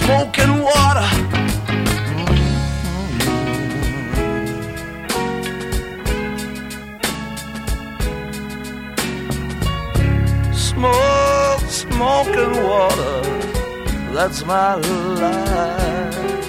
smoke and water. Smoke, smoke and water, that's my life.